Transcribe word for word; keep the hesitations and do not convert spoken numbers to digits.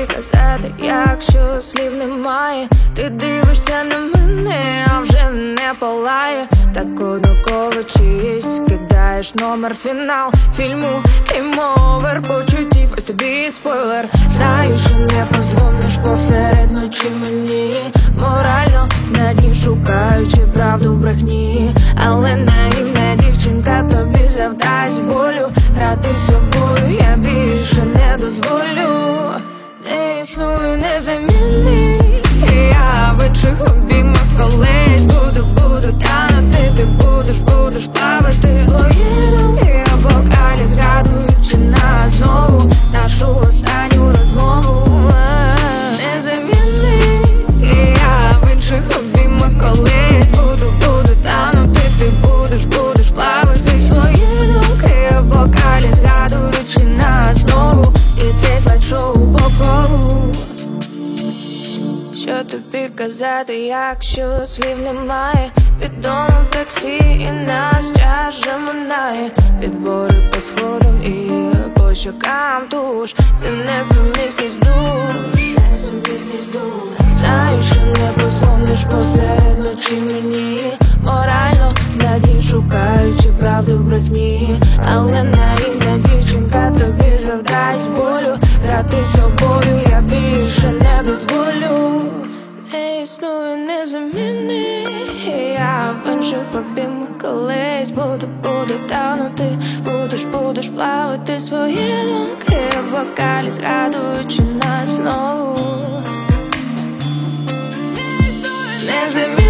тобі казати, якщо слів немає? Ти дивишся на мене, а вже не палає. Так однаково чиїсь кидаєш номер, фінал фільму, гейм-овер, почуттів, ось тобі спойлер. Знаю, що не позвониш посеред ночі мені, морально на дні шукаючи правду в брехні. Але наївна дівчинка тобі завдасть болю. Грати з собою я більше не дозволю. Не існую незамінний, я в інших обіймах колись буду, буду танути. Ти будеш, будеш плавати свої думки в бокалі, згадуючи нас знову, нашу останню розмову. Незамінний, я в інших обіймах колись буду, буду танути. Ти будеш, будеш плавати свої думки в бокалі, згадуючи нас знову, і цей слайд-шоу по колу. Що тобі казати, якщо слів немає? Відомо в таксі і нас час вже минає. Підбори по сходам і по щокам туш. Це несумісність душ, несумісність душ. Знаю, що не позвониш посеред ночі мені, морально на дні шукаючи правду в брехні. Але наївна дівчинка тобі завдасть болю. Грати з собою я більше не дозволю. Не існує незамінний, я в інших обіймах колись буду, буду танути. Будеш, будеш плавати свої думки в бокалі, згадуючи нас знову. Незамінний.